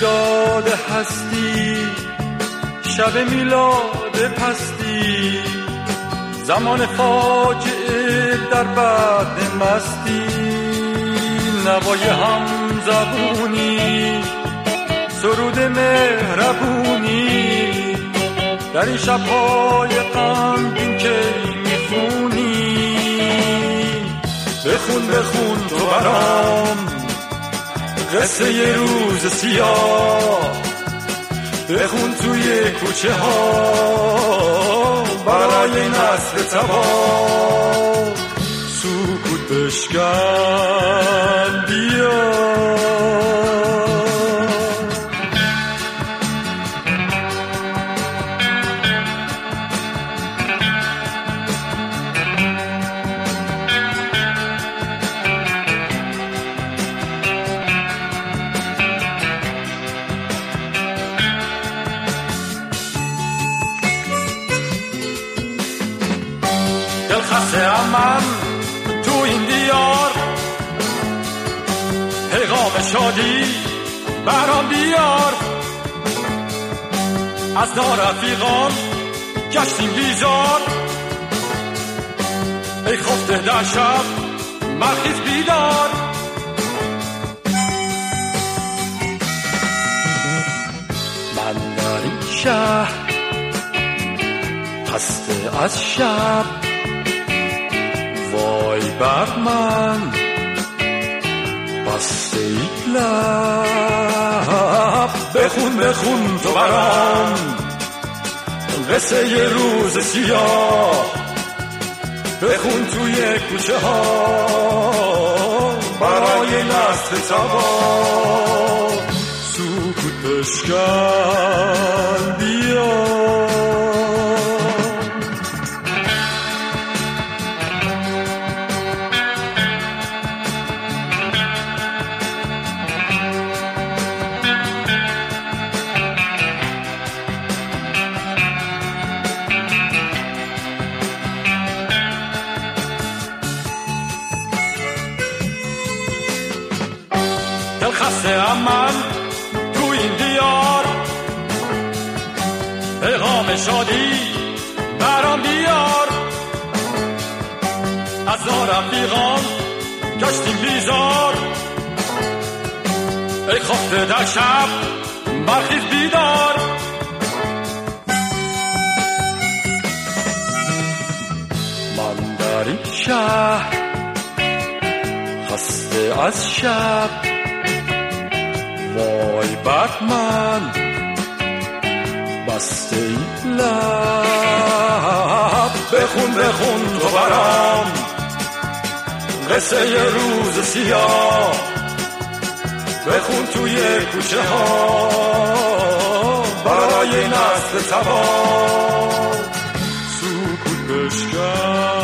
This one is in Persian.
یاد هستی، شب میلاد پستی، زمان فاجعه در بعد مستی، نوای هم زبونی، سرود مهربونی، در این شب‌های غمگین که میخونی. بخون بخون تو برام قصه یه روز سیاه، بخون توی کوچه ها برای نسل تباه. سکوت بشکن بیا، دلخسته من تو این دیار، پیغام شادی برام بیار. از نارفیقان گشتیم بیزار، ای خفته در شب مرخیز بیدار. من در این شهر خسته از شب، وای بر من بسته ای لب. بخون بخون تو برام قصه یه روز سیاه، بخون توی کوچه ها برای نسل تباه. سکوت بشکن بیا، خسته من تو این دیار، پیغام شادی برام بیار. از نارفیقان گشتیم بیزار، ای خفته در شب برخیز بیدار. من در این شهر خسته از شب، وای بر من بسته ای لب. بخون بخون تو برام قصه یه روز سیاه، بخون توی کوچه ها برای نسل تباه. سکوت بشکن